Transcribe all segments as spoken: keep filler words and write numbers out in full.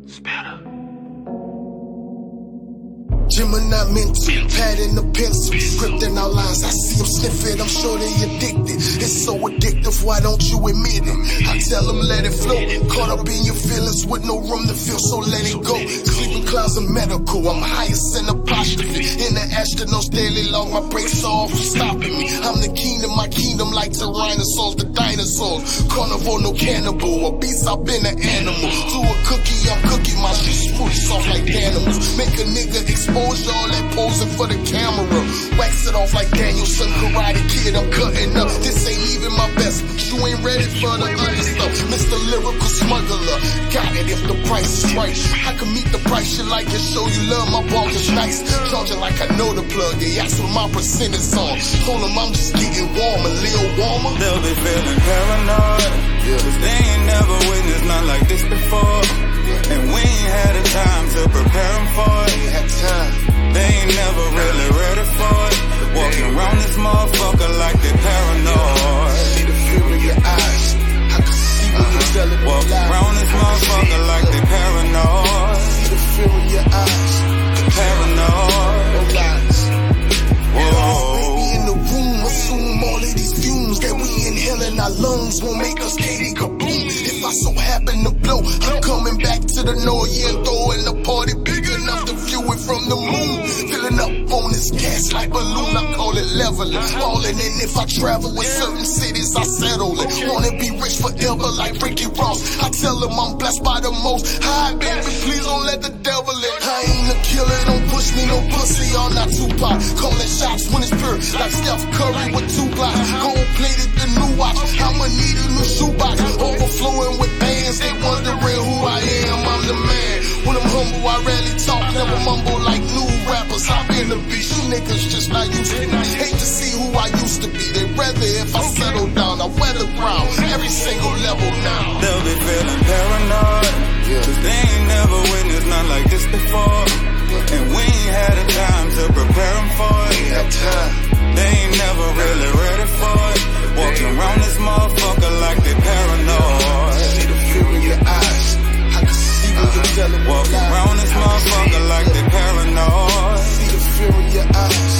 Spatter. Gemini mental, pad in the pencil, scripting our lines. I see them sniff it, I'm sure they addicted. It's so addictive, why don't you admit it? I tell them let it flow, caught up in your feelings with no room to feel, so let it go. Sleeping clouds are medical, I'm highest in apostrophe. In the astronauts daily log, my brakes are off stopping me. I'm the king of my kingdom like tyrannosaurs, the dinosaurs. Carnivore, no cannibal, a beast, I've been an animal. To a cookie, I'm cookie, my shit smooth, soft like animals. Make a nigga expose all that posing for the camera. Wax it off like Danielson, Karate Kid, I'm cutting up. This ain't even my best, you ain't ready for the other stuff. Mister Lyrical Smuggler, got it if the price is right. I can meet the price you like and show you love, my ball is nice. Charging like I know the plug, they ask what my percent is on. Told them I'm just getting warmer, little warmer. They'll be feeling paranoid, yeah. Cause they ain't never witnessed nothing like this before. And we ain't had the time to prepare them for it. Ain't had time. They ain't never really ready for it. Walking around this motherfucker like they paranoid. See the fear in your eyes, I can see when you're telling me lies. Walking around this motherfucker like they paranoid. See the fear in your eyes, paranoid. No lies. Whoa. Baby in the room, assume all of these fumes that we inhale in our lungs won't make us Katie Kaboom. If I so happen to blow, I'm coming back to the north, yeah, and throwing the party big enough to view it from the moon. Filling up on this gas like balloon, I call it leveling. Falling in if I travel with certain cities, I settle it. Wanna be rich forever like Ricky Ross. I tell them I'm blessed by the most high, baby, please don't let the devil in. I ain't a killer, don't push me, no pussy, I'm not Tupac. Calling shots when it's pure, like Steph Curry with two blocks. Gold plated the new watch, I'ma need a new shoebox. Overflowing with bands, they wondering who I am, I'm the man. When I'm humble, I rarely talk, never mumble like new rappers. I've been the beast, you niggas just not used to me. Hate to see who I used to be, they'd rather if I settle down, I wear the ground, every single level now. They'll be feeling paranoid, yeah. Cause they ain't never witnessed nothing like this before. And we ain't had the time to prepare them for it. Ain't had time. They ain't never really ready for it. Walking around this motherfucker like they paranoid. See the fear in your eyes, I can see when you're telling me Walking lies. around this motherfucker like they paranoid. See the fear in your eyes,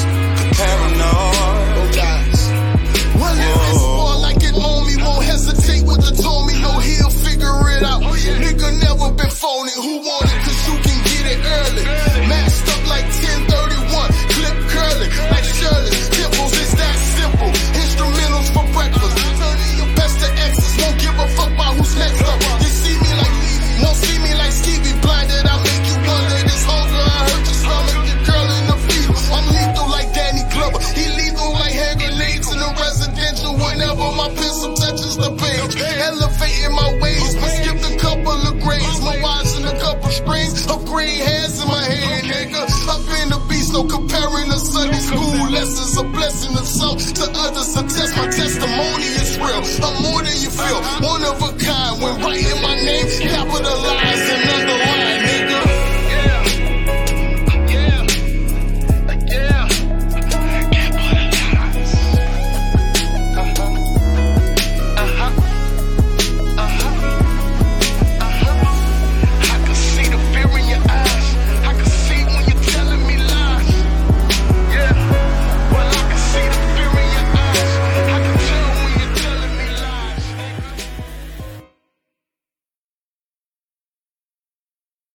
paranoid. No lies. Well, if it's war like it on me, won't hesitate with the told me, no, he'll figure it out. Nigga never been phony, who want it, cause you can get it early. Masked up like ten thirty-one, clip curly, like Shirley. Temples, it's that simple, instrumentals for breakfast. Turning your best to exes, won't give a fuck about who's next up. You see me like me, won't see me like Stevie blinded. I make you wonder, this hunger, I hurt your stomach, your girl in the field. I'm lethal like Danny Glover, he lethal like hand grenades in the residential. Whenever my pencil touches the page, elevating my ways, but skipped a couple of grades, my wise in a couple strings of green hairs in my head, nigga. I've been a beast, no comparing to Sunday school lessons. A blessing to some, to others a test. My testimony is real, I'm more than you feel. One of a kind, when writing my name, capitalized and under